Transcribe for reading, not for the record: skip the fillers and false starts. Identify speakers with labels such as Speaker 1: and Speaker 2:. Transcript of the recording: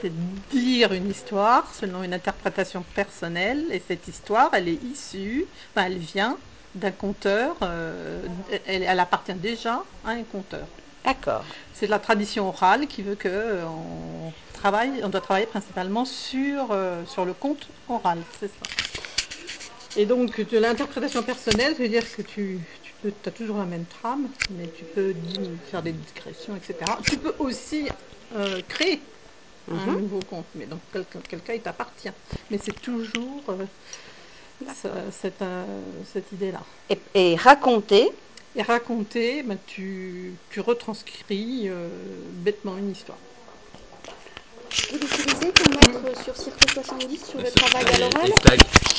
Speaker 1: C'est dire une histoire selon une interprétation personnelle, et cette histoire, elle est issue, enfin, elle vient d'un conteur, elle appartient déjà à un conteur.
Speaker 2: D'accord.
Speaker 1: C'est de la tradition orale qui veut que on doit travailler principalement sur le conte oral, c'est ça. Et donc, de l'interprétation personnelle, ça veut dire que tu as toujours la même trame, mais tu peux faire des digressions, etc. Tu peux aussi créer un
Speaker 2: Mhm.
Speaker 1: nouveau conte, mais dans quel cas il t'appartient. Mais c'est toujours
Speaker 2: D'accord.
Speaker 1: cette idée-là.
Speaker 2: Et raconter.
Speaker 1: Et raconter, ben, tu retranscris bêtement une histoire.
Speaker 3: Vous l'utilisez pour mettre sur Cirque 70 sur le travail à
Speaker 4: Les
Speaker 3: l'oral?
Speaker 4: stags.